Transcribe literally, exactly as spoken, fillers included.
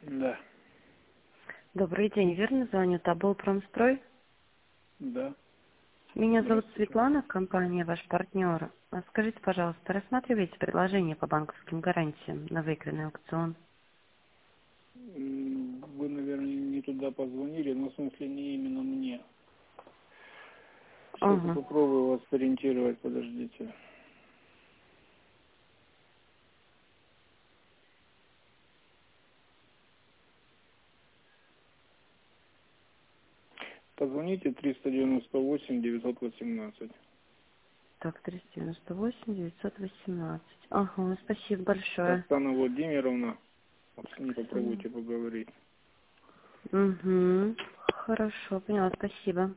Да. Добрый день, верно звоню? Тобол Промстрой. Да. Меня зовут Здравствуйте. Светлана, компания ваш партнер. А Скажите, пожалуйста, рассматриваете предложение по банковским гарантиям на выигранный аукцион? М, Вы, наверное, не туда позвонили, но в смысле не именно мне. Сейчас я Ага. попробую вас сориентировать, подождите. Позвоните триста девяносто восемь девятьсот восемнадцать. Так, триста девяносто восемь девятьсот восемнадцать. Ага, спасибо большое. Оксана Владимировна, вот с ней Оксана. попробуйте поговорить. Угу. Хорошо, поняла, спасибо.